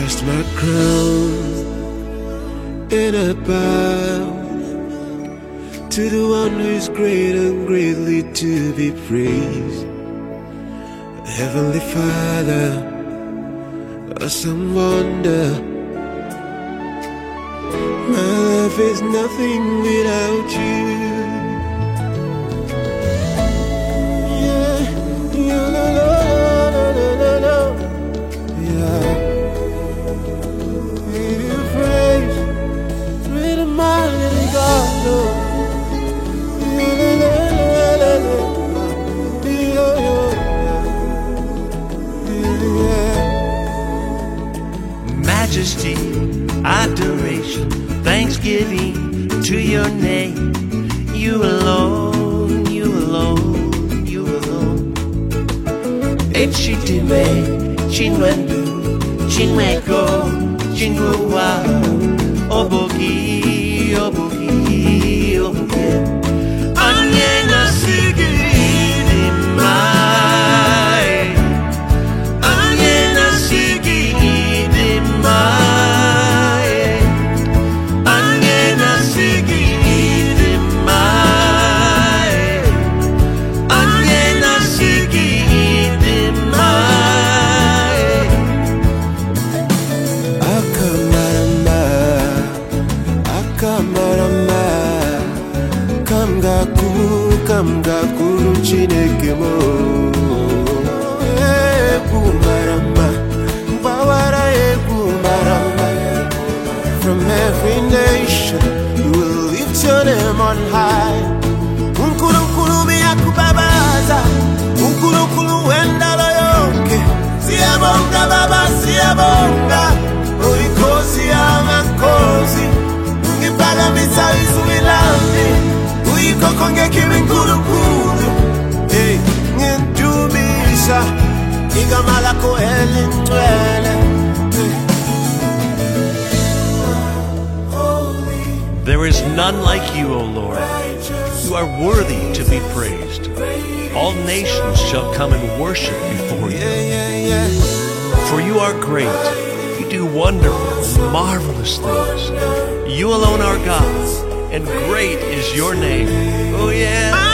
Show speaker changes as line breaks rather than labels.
cast my crown and I bow to the one who is great and greatly to be praised. Heavenly Father, awesome wonder. My life is nothing without you.
Majesty, adoration, thanksgiving to your name. You alone, you alone, you alone. Echitime, chinwendu, chinweko, chinwa, obogi, obogi, obogi. Anye nasigi dimai, anye nasigi dimai, anye nasigi dimai, anye nasigi dimai.
Akamarama, akamarama, kamgakuru Chineke mo. Ebumarama, mbawara ebumarama. From every nation, we will lift your name on high. Unkulu miyakubabaza, unkulu wenda loyonke. Siyabonga baba, siyabonga. Oikosi amakosi, ungipaga misaizu ilandi. Uikokonge kiwingulu. Hey, ngendubisa, igamalako elingwele.
There is none like you, O Lord. You are worthy to be praised. All nations shall come and worship before you. For you are great. You do wonderful and marvelous things. You alone are God, and great is your name. Oh yeah.